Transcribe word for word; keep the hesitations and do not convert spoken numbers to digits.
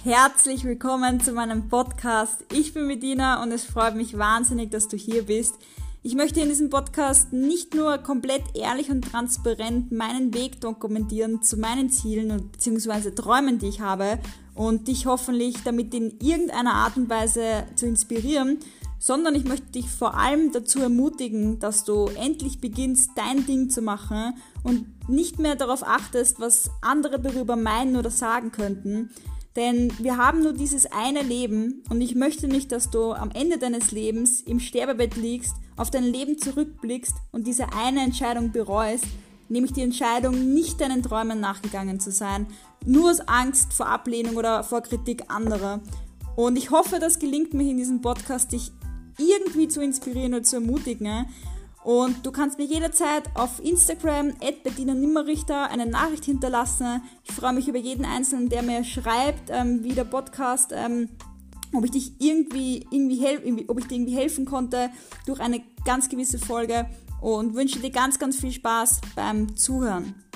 Herzlich willkommen zu meinem Podcast. Ich bin Medina und es freut mich wahnsinnig, dass du hier bist. Ich möchte in diesem Podcast nicht nur komplett ehrlich und transparent meinen Weg dokumentieren zu meinen Zielen und beziehungsweise Träumen, die ich habe und dich hoffentlich damit in irgendeiner Art und Weise zu inspirieren, sondern ich möchte dich vor allem dazu ermutigen, dass du endlich beginnst, dein Ding zu machen und nicht mehr darauf achtest, was andere darüber meinen oder sagen könnten. Denn wir haben nur dieses eine Leben und ich möchte nicht, dass du am Ende deines Lebens im Sterbebett liegst, auf dein Leben zurückblickst und diese eine Entscheidung bereust, nämlich die Entscheidung, nicht deinen Träumen nachgegangen zu sein, nur aus Angst vor Ablehnung oder vor Kritik anderer. Und ich hoffe, das gelingt mir in diesem Podcast, dich irgendwie zu inspirieren oder zu ermutigen. Und du kannst mir jederzeit auf Instagram at bettina nimmerrichter eine Nachricht hinterlassen. Ich freue mich über jeden Einzelnen, der mir schreibt, ähm, wie der Podcast, ähm, ob ich dich irgendwie, irgendwie, hel- ob ich dir irgendwie helfen konnte durch eine ganz gewisse Folge und wünsche dir ganz, ganz viel Spaß beim Zuhören.